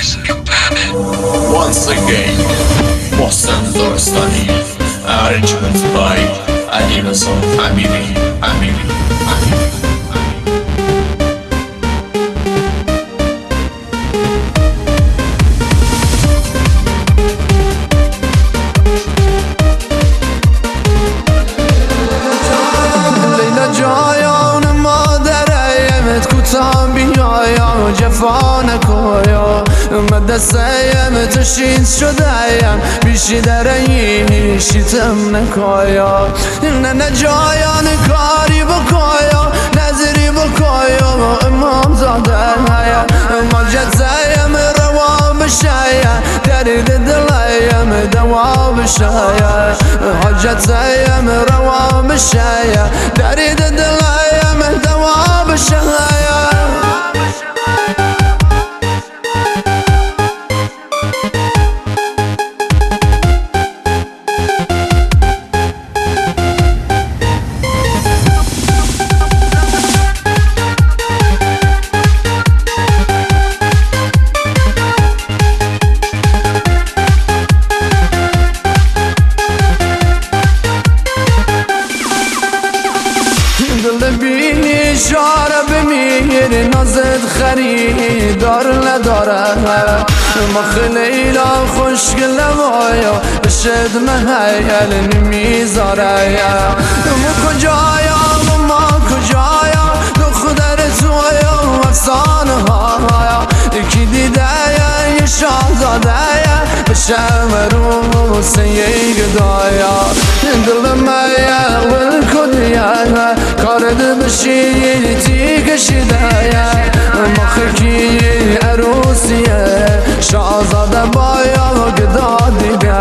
Once again, Mohsen Dorstani, arrangement by Adinason Amiri. جفا نکویا مدرسه تشید شدهیم بیشی درهی شیتم نکویا نه جایان کاری بکویا نظری بکویا امام زاده هیا مجد زیم روا بشایا درد دلیم دوا بشایا حجت زیم روا بشایا درد دلیم دوا بشایا بینی شاره بمیر نازد خریدار نداره ما خلیلا خوشگل وایا بشد محیل نمیذاره ما کجایا ما کجایا دختر تویا افسانه ها یکی دیده یه شاهزاده بشم رو سیه گدایا دل میا والکدیا کارد بشی تی کشیده مخکی عروسیه شاهزاده بایا گدا دیگه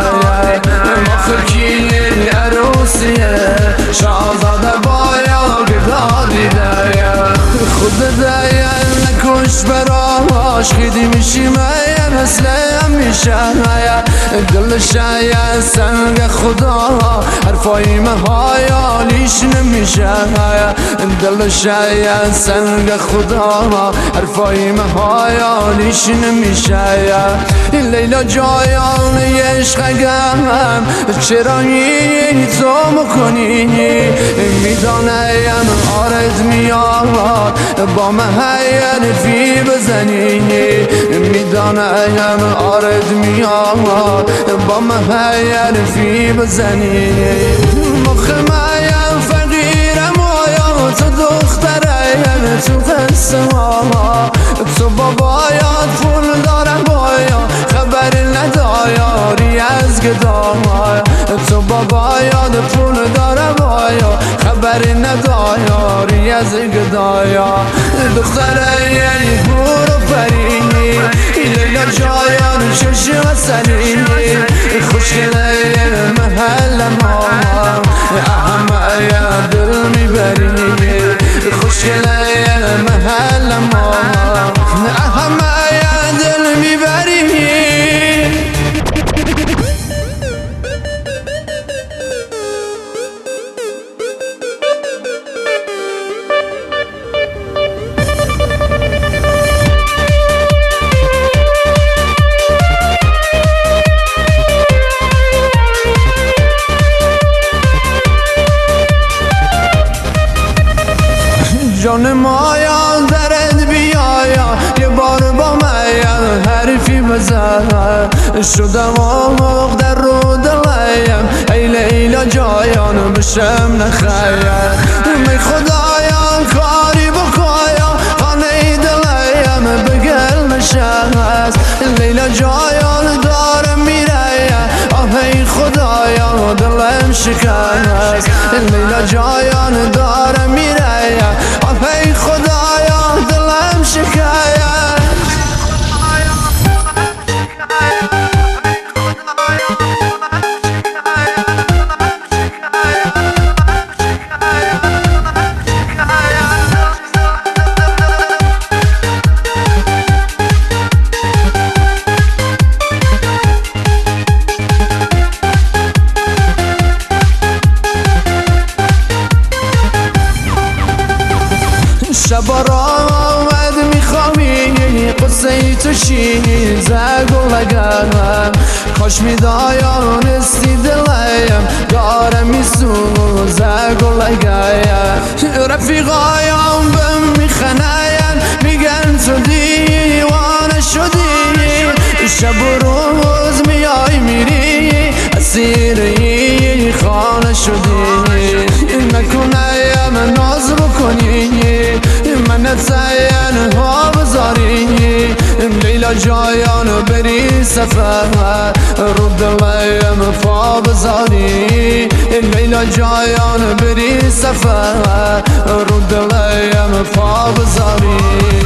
مخکی عروسیه شاهزاده بایا گدا دیگه خود دیگه نکش براش خیدی میشی میم مثلم میشه دل شاید سنگ خدا حرفای مهایالیش نمیشه دل شاید سنگ خدا حرفای مهایالیش نمیشه لیلا جایان عشقم چرا این تو مکنی میدانم آرد میاد با محیل فی بزنی میدانم آرد میاد با محیل فی بزنی مخمایم فقیرم آیا تو دخترم تو قصه ها تو بابایات پول دارم بایا خبر ندایاری از گداهای تو بابایات پول دارم بایا خبر ندایاری از گدایا دختره یعنی برو فرینی لیلا جایان چشم سلینی خوشگله محل ما احمه دل میبرینی خوشگله محل ما احمه دل میبرینی جان مایا درد بیایا یه بار با من حرفی بزن شدم آموق در رو دلیم ای لیلا جایان بشم نخیر می خدایا کاری بکایا خانه دلیم بگل نشست لیلا جایان دارم میره آه ای خدایا دلم شکست لیلا جایان دارم میره ای خدایا دلم شکایت شب را آمد میخوامی قصه تو شیزه گلگم کاش میدایانستی دلیم داره میسوزه گلگم رفیقایم بهم میخنین میگن تو دیوانه شدی شب و روز میای میری اسیری خانه شدی نکنیم ناز بکنی من تنها بذاری لیلا جایانو بری سفر رو دلیم پا بذاری لیلا جایانو بری سفر رو دلیم پا بذاری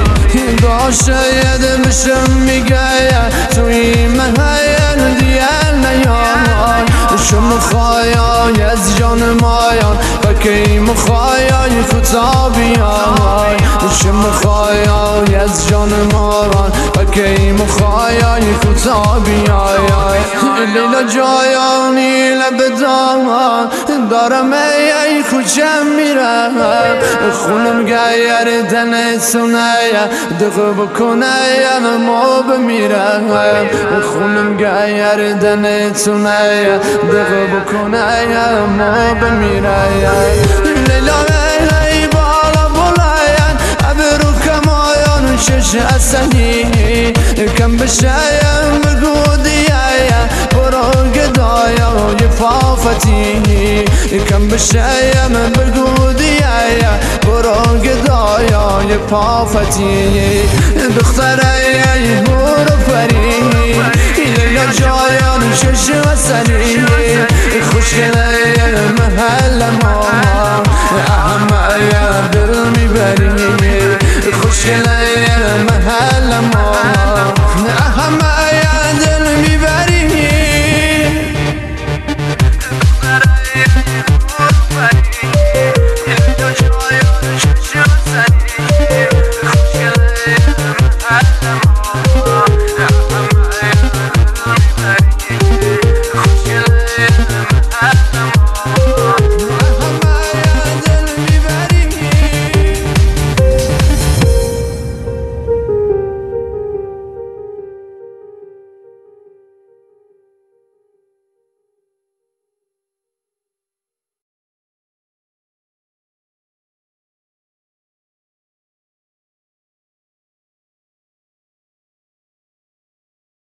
داشته دلشم میگه توی محل دیل نیای شم خواهی از جان مایان بکی مخواهی خطا بیای شم خواهی از جان مایان بکی مخواهی خطا بیای لیلا جایانی لبدان دارم ای خوشم میرم خونم گیر دنتونه دقه بکنه ما بمیرم خونم گیر دنتونه دقه بکنه ما بمیرم لیلا ای بالا بلاین ابرو کمایان شش اصلی کم بشایم بگو دیایم برو گدایای فافتی کم بشایم بگو دیایم برو گدایای فافتی دختره برو پری لیلا جایان شش اصلی خوشگله محل ما احمد